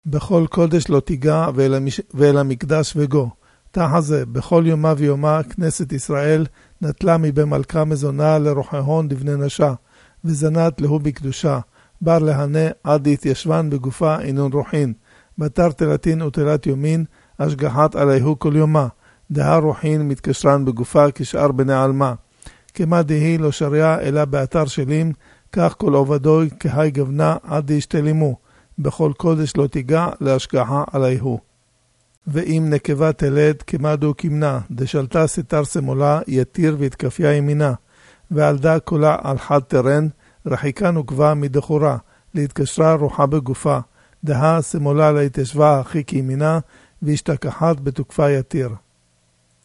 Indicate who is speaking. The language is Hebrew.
Speaker 1: בכל קודש לא תיגע ואל המקדש וגו. תחזה, בכל יומה ויומה כנסת ישראל נטלה מבמלכה מזונה לרוחהון דבני נשה, וזנת להו בקדושה, בר להנה עד התיישבן בגופה אינון רוחין, בתר תלתין ותלת יומין, השגחת עליהו כל יומה, דהה רוחין מתקשרן בגופה כשאר בני עלמה. כמה דהי לא שריה אלא באתר שלים, כך כל עובדוי כהי גבנה עד ישתלימו, בכל קודש לא תיגע להשגחה עליהו. ואם נקבה תלד כמדו כמנה, דשלתה סתר סמולה יתיר והתקפיה ימינה, ועלדה כולה על חד תרן, רחיקה נוקבה מדחורה, להתקשרה רוחה בגופה, דהה סמולה להתיישבה הכי כימינה, והשתכחת בתוקפה יתיר.